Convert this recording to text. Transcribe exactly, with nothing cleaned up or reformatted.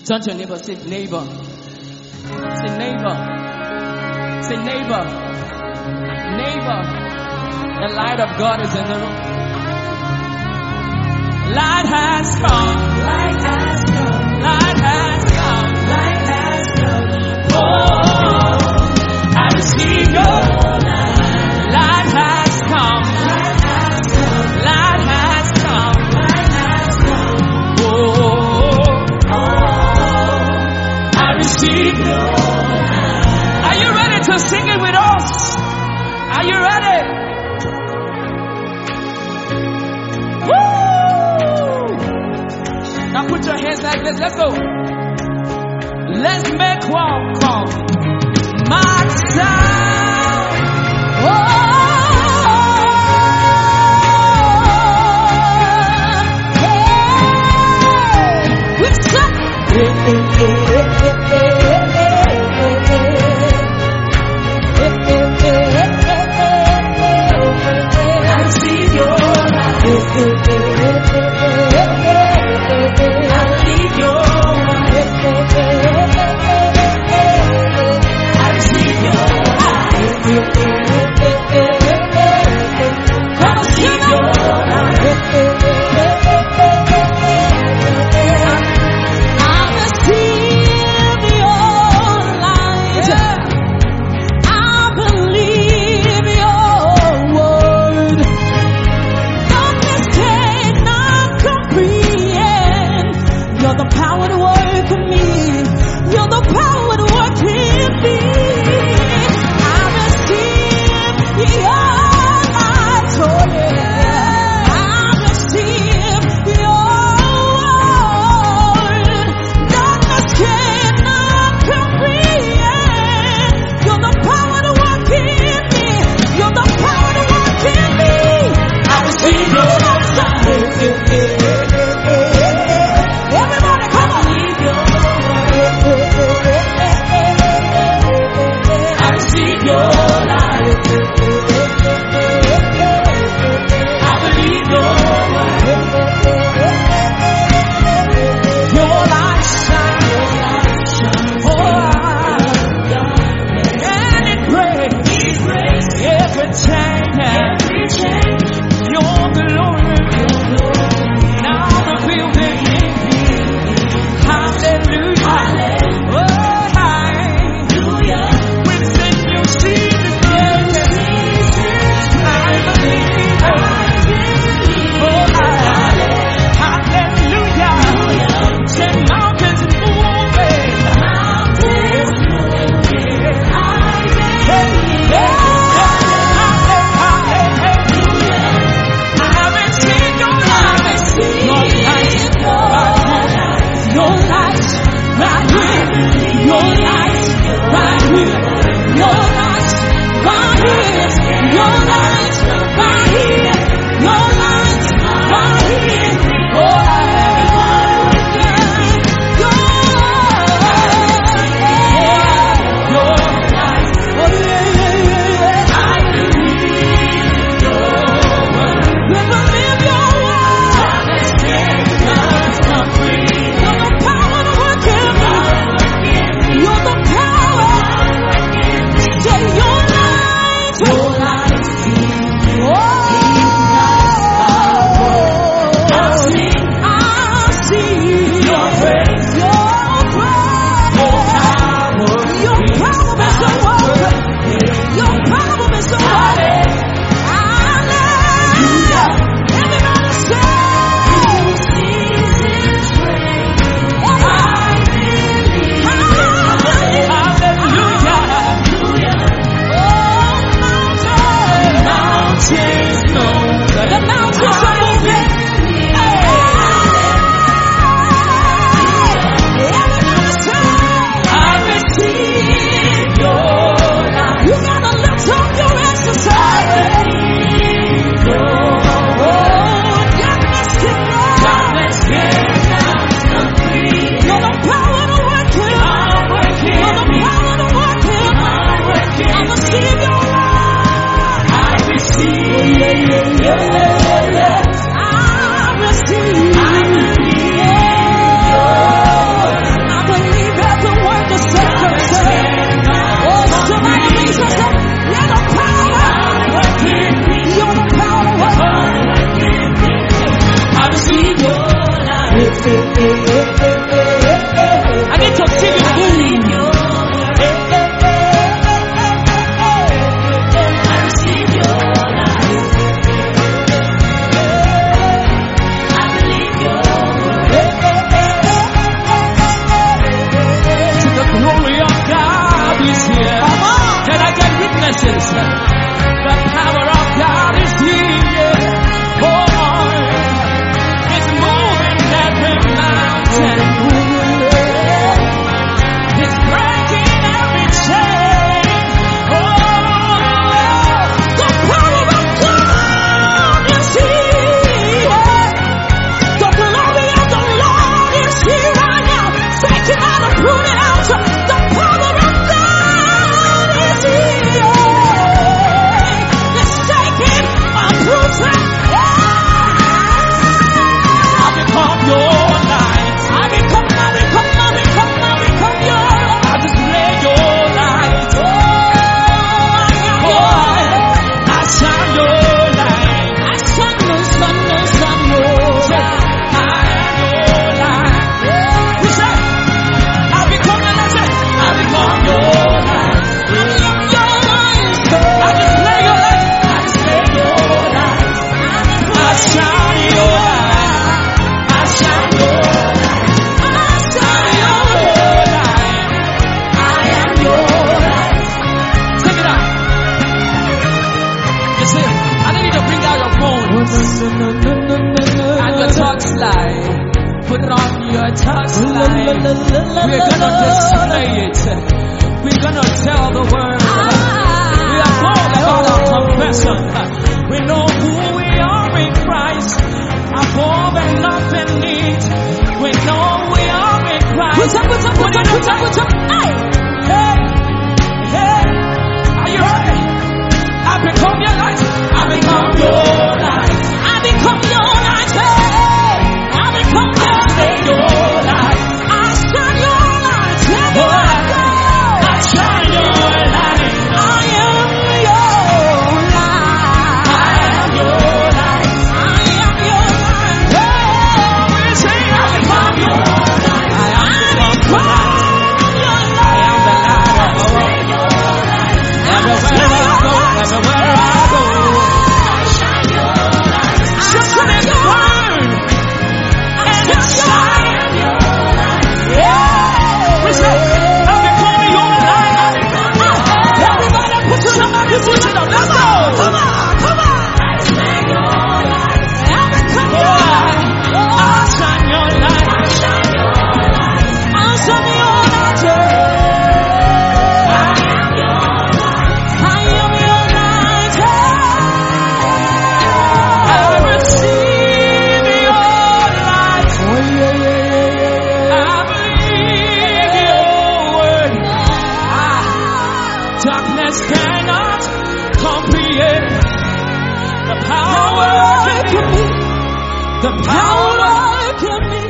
Turn to your neighbor, say neighbor. Say neighbor. Say neighbor. Neighbor. The light of God is in the room. Light has come. Light has come. Light has come. Light has come. Oh, I receive your light. Light has come. Light has come. Light has come. Light has come. Oh, oh, I receive your light. Are you ready to sing it with us? Are you ready? Now put your hands like this. Let's go. Let's make one come. My sound. Oh, hey. What's up? I see your light. Oh! We're gonna display it. We're gonna tell the world. We are bold about our confession. We know who we are in Christ. Above and nothing needs. We know we are in Christ. Put up, put up, put up, put up, put up. Hey, hey, hey. Are you ready? I become your light. I become your light. I become your light. Hey, I become your light. Your light. I shine your light. Everywhere I go. I shine your light. I am your light. I am your light. I am your light. Oh, we say I become your light. I am your light. I am the light of the world. Everywhere I go, everywhere I go, I shine your light. Somebody burn and shine your light. Yeah, we say I become your light. Everybody put your somebody put it up. Let's go. Come on, come on. I shine your light. I become your light. I shine your light. I shine your light. I shine your light. I am your light. I am your light. I receive your light. Oh yeah, yeah, yeah, yeah. I believe your word. Ah, darkness cannot comprehend the power in me. The power in me.